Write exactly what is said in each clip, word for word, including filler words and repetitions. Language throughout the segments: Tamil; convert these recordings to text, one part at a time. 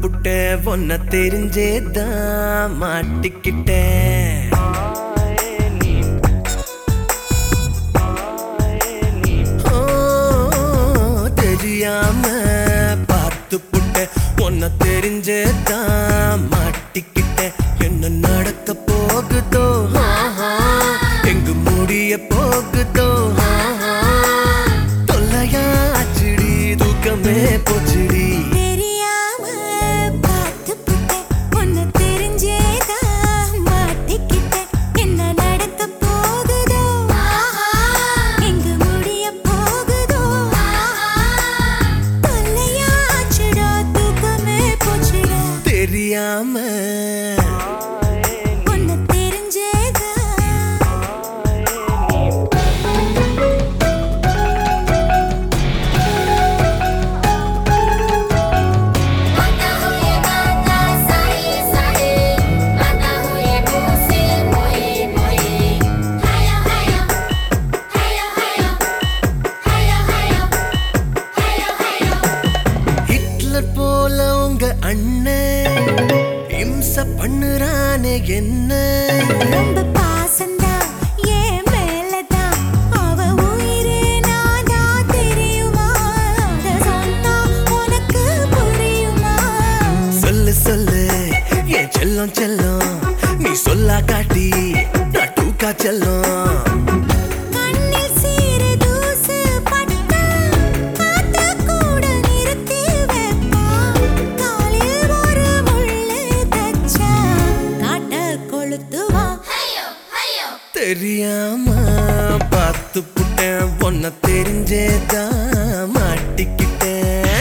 புட்ட ஒன்ன தெரிஞ்சேதான் மாட்டிக்கிட்டேன். தெரியாம பார்த்து புட்ட ஒன்ன தெரிஞ்சேதான் மாட்டிக்கிட்டேன். என்ன நடக்க போகுதோ, எங்கு முடிய போகுதோ, தொல்லையாச்சுடி தூக்கமே போச்சுடி. தெரியாம ஒன்னு தெரிஞ்சேதா ஹிட்லர் போல உங்க அண்ணன் இம்ச பண்ணுறானே என்ன. ரொம்ப பாசந்தா ஏன் மேலதான் அவ உயிரே நானா தெரியுமா, அத சொன்னா உனக்கு புரியுமா. சொல்லு சொல்லு என் செல்லம் செல்லம், நீ சொல்லா காட்டி நான் தூக்கா செல்லம். கண்ணில் சீறு தூசு பட்டா காத்து கூட நிறுத்தி வைப்பா, காலில் ஒரு முள்ளு தச்சா காட்ட கொளுத்துவா. தெரியாம பார்த்து புட்டேன் ஒன்ன தெரிஞ்சேதான் மாட்டிக்கிட்டேன்.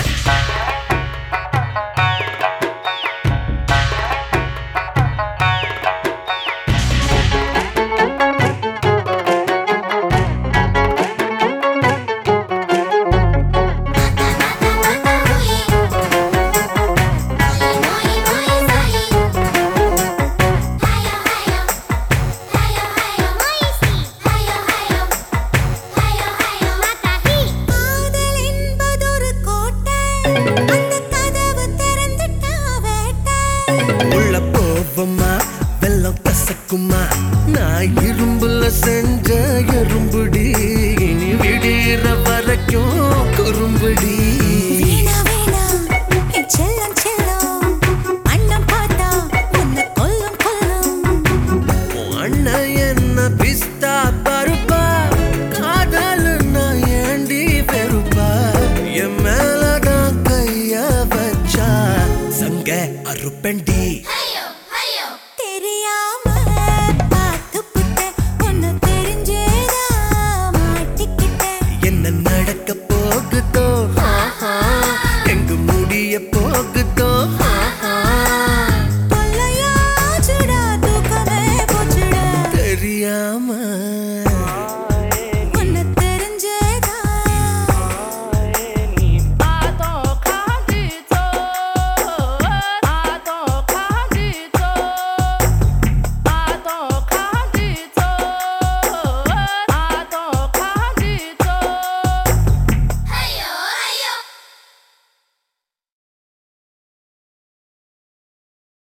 காதல் என்பதொரு கோட்டை, அந்த கதவு திறந்துட்டா வேட்டை. உள்ள போவமா வெள்ளம் கசக்குமா, நான் இரும்புல செஞ்ச எறும்புடி, இனி விடிற வரைக்கும் குறும்புடி. வீணா வீணா என் செல்லம் செல்லம், அண்ணன் பார்த்தா உன்னை கொல்லும் கொல்லும். உன் அண்ணன் என்ன பிஸ்தா பருப்பா, காதல் நான் ஏண்டி பெருப்பா, என் மேலதான் கைய வச்சா சங்க அறுப்பண்டி.